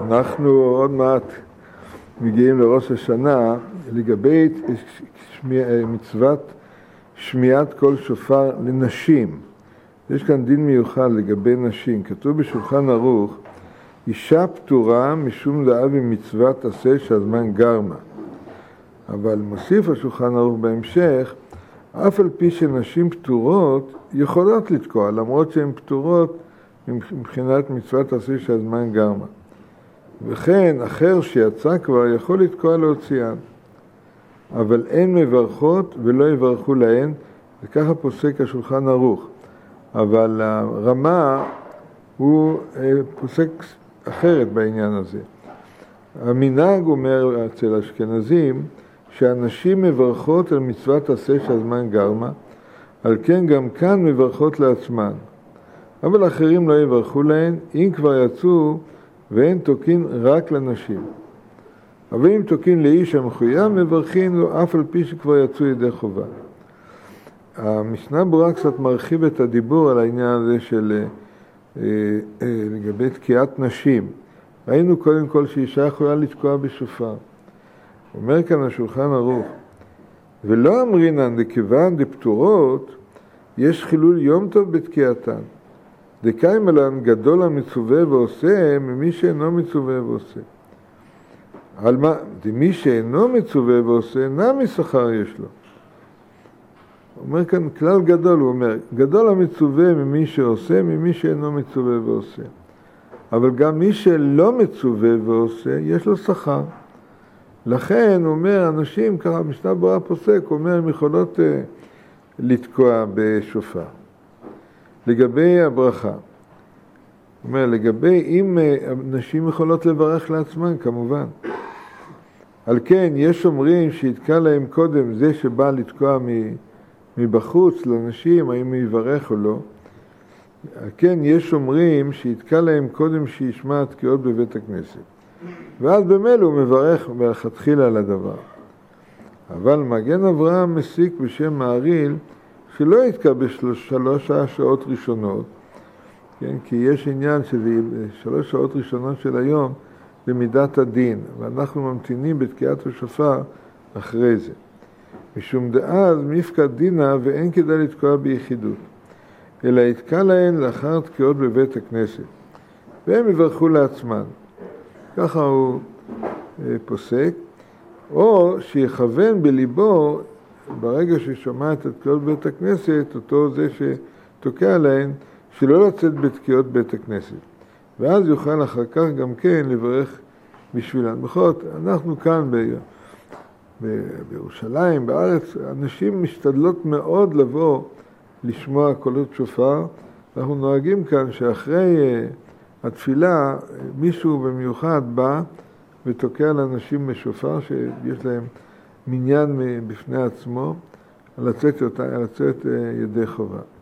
אנחנו עוד מעט מגיעים לראש השנה לגבי מצוות שמיעת קול שופר לנשים. יש כאן דין מיוחד לגבי נשים. כתוב בשולחן ערוך, אישה פטורה משום דעה במצוות עשה שהזמן גרמה. אבל מוסיף השולחן ערוך בהמשך, אף על פי שנשים פטורות יכולות לתקוע, למרות שהן פטורות מבחינת מצוות עשה שהזמן גרמה. וכן אחר שיצא כבר יכול לתקוע להוציאן. אבל אין מברכות ולא יברכו להן, וככה פוסק השולחן ערוך. אבל הרמה הוא פוסק אחרת בעניין הזה. המנהג אומר אצל אשכנזים שהנשים מברכות על מצוות עשה שהזמן גרמה, על כן גם כאן מברכות לעצמן. אבל אחרים לא יברכו להן, אם כבר יצאו ואין תוקין רק לנשים. אבל אם תוקין לאיש המחויב, מברכים לו אף על פי שכבר יצאו ידי חובה. המשנה ברורה קצת מרחיב את הדיבור על העניין הזה של לגבי תקיעת נשים. ראינו קודם כל שאישה יכולה לתקוע בשופר. אומר כאן השולחן ערוך, ולא אמרינן דכיוון דפטורות, יש חילול יום טוב בתקיעתן. דקיים אלן גדול המצווה ועושה ממי שאינו מצווה ועושה. על מה? מי שאינו מצווה ועושה, נמי שכר יש לו. הוא אומר כאן כלל גדול, הוא אומר, גדול המצווה ממי שעושה, ממי שאינו מצווה ועושה. אבל גם מי שלא מצווה ועושה, יש לו שכר. לכן הוא אומר, אנשים, ככה משנה ברורה פוסק, הוא אומר, הם יכולות לתקוע בשופר. לגבי הברכה, הוא אומר, לגבי אם נשים יכולות לברך לעצמן, כמובן. על כן, יש אומרים שיתקע להם קודם זה שבא לתקוע מבחוץ לנשים, האם הוא יברך או לא. על כן, יש אומרים שיתקע להם קודם שישמע תקיעות בבית הכנסת. ואז במילא הוא מברך מלכתחילה על הדבר. אבל מגן אברהם מסיק בשם מעריל שלא יתקע בשלוש שעות ראשונות, כן? כי יש עניין שזה 3 שעות ראשונות של היום במידת הדין, ואנחנו ממתינים בתקיעת השופר אחרי זה. משום דאז מפקד דינה ואין כדאי לתקוע ביחידות, אלא יתקע להן לאחר תקיעות בבית הכנסת, והם יברכו לעצמן. ככה הוא פוסק, או שיכוון בליבו ברגע ששומע את התקיעות בית הכנסת, אותו זה שתוקע להן, שלא לצאת בתקיעות בית הכנסת. ואז יוכל אחר כך גם כן לברך בשבילן. בכל זאת, אנחנו כאן בירושלים, בארץ, אנשים משתדלות מאוד לבוא לשמוע קולות שופר. אנחנו נוהגים כאן שאחרי התפילה, מישהו במיוחד בא ותוקע לאנשים בשופר שיש להם מניין בפני עצמו, על לצאת ידי חובה.